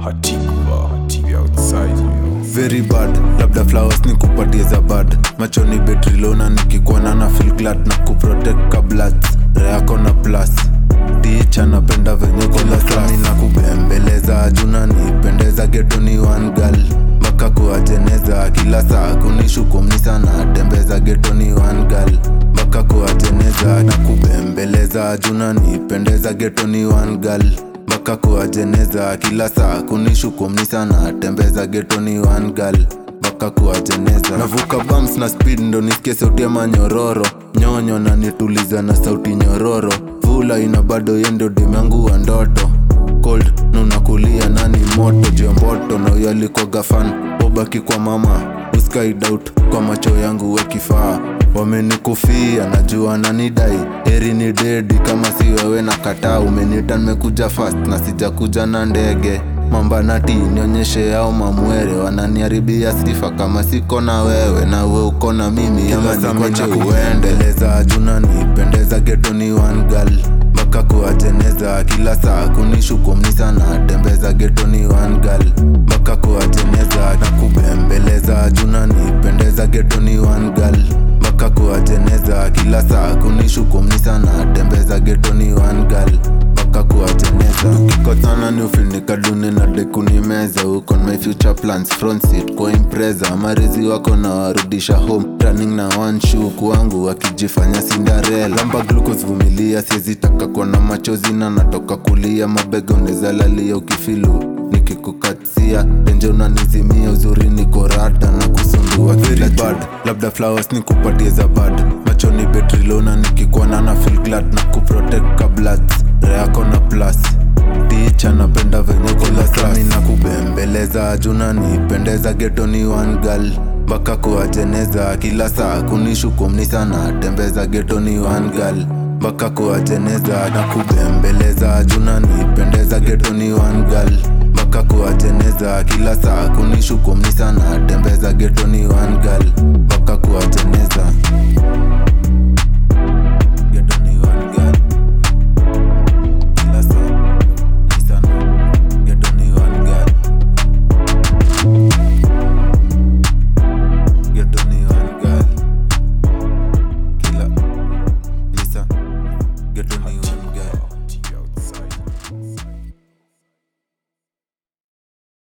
Hatikva, we outside, you know. Very bad, labda flowers ni kupatie za bad. Machoni betri lona nikikuona na feel glad na kuprotect ka bloods. Reako na plus ticha napenda venye kola slami na kubembeleza. Juna nipendeza geto ni one girl mpaka kuajeneza. Kila saa kunishukumni sana tembeza geto ni one girl mpaka kuajeneza na kubembeleza. Juna nipendeza geto ni one girl mpaka kuajeneza. Kila saa kunishukumni sana tembeza geto ni one girl mpaka kuajeneza. Navuka bumps na speed ndo nisikie sauti ya manyororo. Nyonyo na nituliza na sauti nyororo. Vula ina bado yendo dem yangu wa ndoto. Cold na unakulia nani moto jiomboto. Na uyo alikuwa gafan obaki kwa mama. Uskai doubt kwa macho yangu we kifaa. Wamenikufia najua nanidai. Heri ni dedi kama si wewe na kataa. Umenita nimekuja fast na sija kuja na ndege. Mamba nati nionyeshe yao mamwere. Wananiharibia sifa kama siko na wewe. Na we uko na mimi ama nikwache uendeleza. Juna nipendeza geto ni one girl mpaka kuajeneza. Kila saa kunishukumni sana tembeza geto ni one girl mpaka kuajeneza na kubembeleza. Juna nipendeza geto ni one girl mpaka kuajeneza. Kila saa kunishukumni sana tembeza geto ni one girl mpaka kuajeneza. Tukikosana ni ufinika dune na dekunimeza. Uko on my future plans front seat kwa impreza. Marizi wako na warudisha home running na one shoe kwangu wakijifanya Cinderella. Lamba glucose vumilia siezi taka kuona machozi na natoka kulia. Mabega uneza lalia ukifilu nikikukatia. Tenje unanizimia uzuri niko rada na kusundua. Very bad, labda flowers ni kupatie za bad. Machoni betri lona nikikuona na feel glad na kuprotect ka bloods. Reako na plus ticha napenda venye kola slami na kubembeleza. Juna nipendeza geto ni one girl mpaka kuajeneza. Kila saa kunishukumni sana tembeza geto ni one girl mpaka kuajeneza na kubembeleza. Juna nipendeza geto ni one girl mpaka kuajeneza. Kila saa kunishukumni sana tembeza geto ni one girl mpaka kuajeneza.